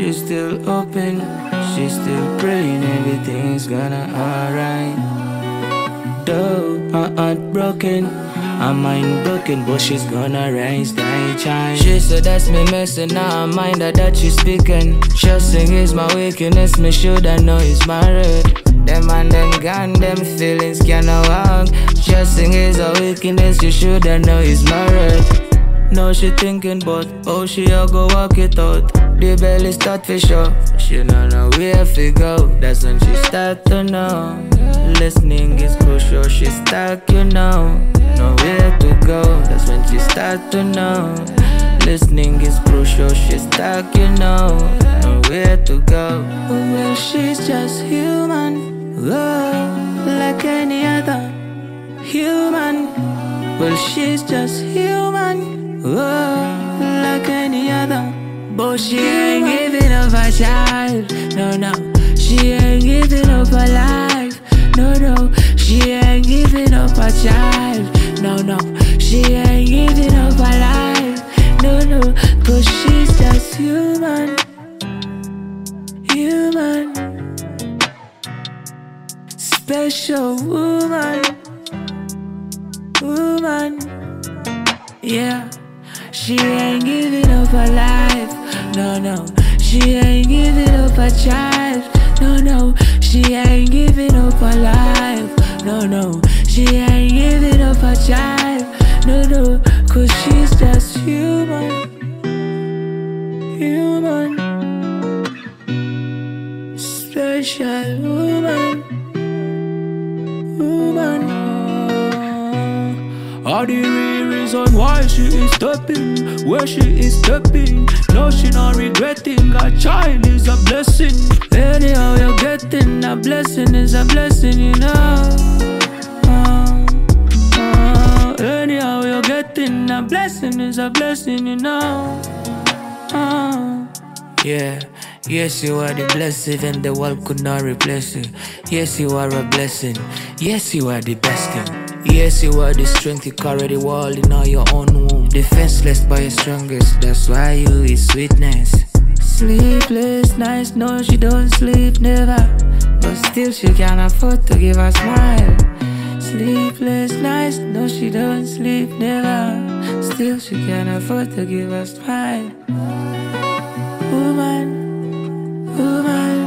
she's still open, she's still praying everything's gonna alright. Though her heart broken, her mind broken, but she's gonna rise, die child. She said that's me messing, now I mind that she's speaking. Trusting is my weakness, me shoulda know it's my road. Them and them gone, them feelings cannot walk. Trusting is a weakness, you shoulda know it's my road. Now she thinking about how she a go walk it out. The belly start for sure, she don't know where to go. That's when she start to know. Listening is crucial, she stuck, you know. Nowhere to go, that's when she start to know. Listening is crucial, she stuck, you know. Nowhere to go. Well, she's just human, oh, like any other human. Well, she's just human, oh, like any other. But she ain't giving up her child, no, no. She ain't giving up her life, no, no. She ain't giving up her child, no, no. She ain't giving up her life, no, no. Cause she's just human, human. Special woman, woman, yeah. She ain't giving up her life, no, no. She ain't giving up her child, no, no. She ain't giving up her life, no, no. She ain't giving up her child, no, no. Cause she's just human, human. Special woman, woman. All the real reason why she is stepping, where she is stepping. No, she not regretting, a child is a blessing. Anyhow you're getting, a blessing is a blessing, you know. Anyhow you're getting, a blessing is a blessing, you know. Yeah. Yes, you are the blessed and the world could not replace you. Yes, you are a blessing. Yes, you are the best thing. Yes, you are the strength, you carry the world in all your own womb. Defenseless by your strongest, that's why you is sweetness. Sleepless nights, no she don't sleep, never. But still she can afford to give a smile. Sleepless nights, no she don't sleep, never. Still she can afford to give a smile. Woman, woman.